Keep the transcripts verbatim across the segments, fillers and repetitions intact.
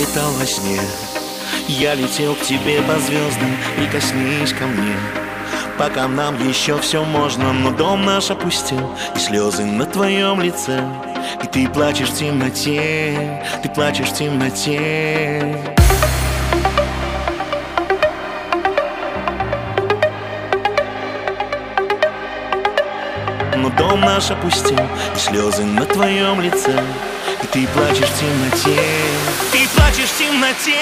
летал во сне, я летел к тебе по звездам. Прикоснись ко мне, пока нам еще все можно. Но дом наш опустел, и слезы на твоем лице. И ты плачешь в темноте, ты плачешь в темноте. Но дом наш опустел, и слезы на твоем лице. И ты плачешь в темноте, ты плачешь в темноте.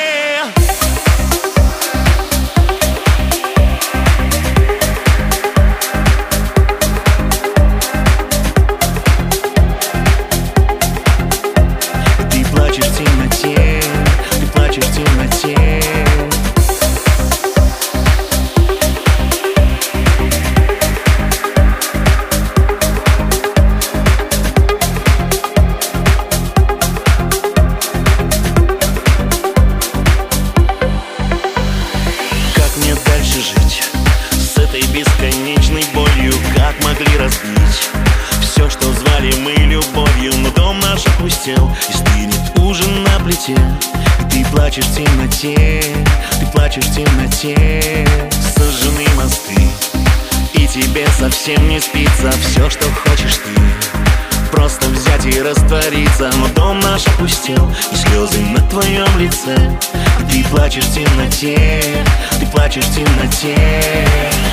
Бесконечной болью, как могли разбить все, что звали мы любовью. Но дом наш опустел, и стынет ужин на плите. И ты плачешь в темноте, ты плачешь в темноте. Сожжены мосты, и тебе совсем не спится. Все, что хочешь ты, просто взять и раствориться. Но дом наш опустел, и слезы на твоем лице. И ты плачешь в темноте, ты плачешь в темноте.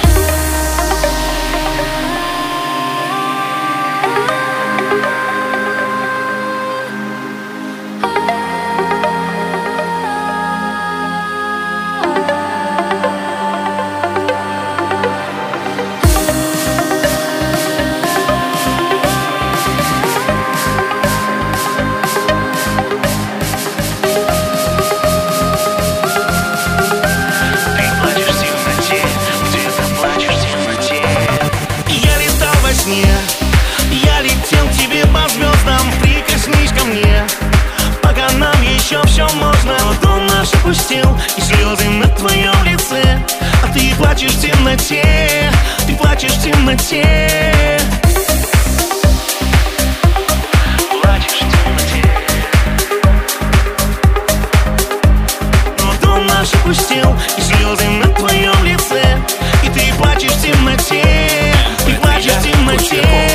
Я летел к тебе по звездам. Прикоснись ко мне, пока нам еще все можно. Но дом наш опустел, и слезы на твоем лице. А ты плачешь в темноте, ты плачешь в темноте. Плачешь в темноте. Но дом наш опустел, и слезы на твоем лице. И ты плачешь в темноте, ты плачешь в темноте.